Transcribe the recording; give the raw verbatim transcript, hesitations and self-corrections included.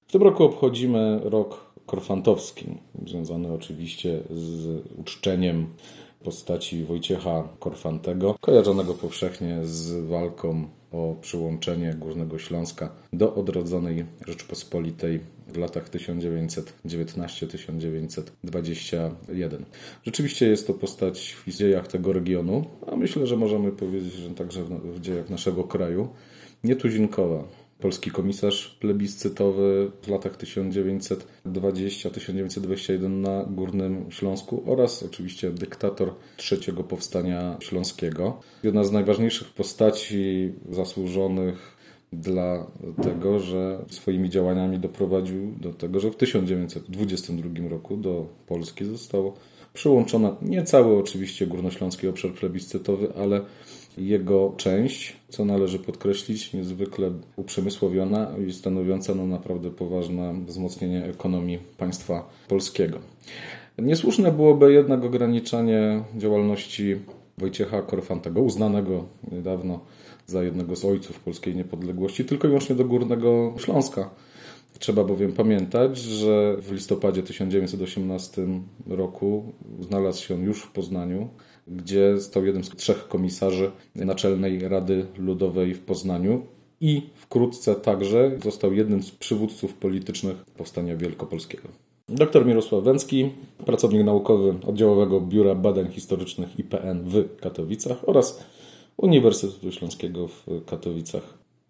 W tym roku obchodzimy rok korfantowski, związany oczywiście z uczczeniem postaci Wojciecha Korfantego, kojarzonego powszechnie z walką o przyłączenie Górnego Śląska do odrodzonej Rzeczypospolitej w latach tysiąc dziewięćset dziewiętnasty do tysiąc dziewięćset dwudziestego pierwszego. Rzeczywiście jest to postać w dziejach tego regionu, a myślę, że możemy powiedzieć, że także w dziejach naszego kraju, nietuzinkowa. Polski komisarz plebiscytowy w latach tysiąc dziewięćset dwudziestego do tysiąc dziewięćset dwudziestego pierwszego na Górnym Śląsku oraz oczywiście dyktator trzeciego powstania śląskiego. Jedna z najważniejszych postaci zasłużonych dla tego, że swoimi działaniami doprowadził do tego, że w tysiąc dziewięćset dwudziestym drugim roku do Polski zostało przyłączona nie cały oczywiście Górnośląski obszar plebiscytowy, ale jego część, co należy podkreślić, niezwykle uprzemysłowiona i stanowiąca no naprawdę poważne wzmocnienie ekonomii państwa polskiego. Niesłuszne byłoby jednak ograniczanie działalności Wojciecha Korfantego, uznanego niedawno za jednego z ojców polskiej niepodległości, tylko i wyłącznie do Górnego Śląska. Trzeba bowiem pamiętać, że w listopadzie tysiąc dziewięćset osiemnastego roku znalazł się on już w Poznaniu, gdzie stał jednym z trzech komisarzy Naczelnej Rady Ludowej w Poznaniu i wkrótce także został jednym z przywódców politycznych Powstania Wielkopolskiego. Doktor Mirosław Węcki, pracownik naukowy Oddziałowego Biura Badań Historycznych I P N w Katowicach oraz Uniwersytetu Śląskiego w Katowicach.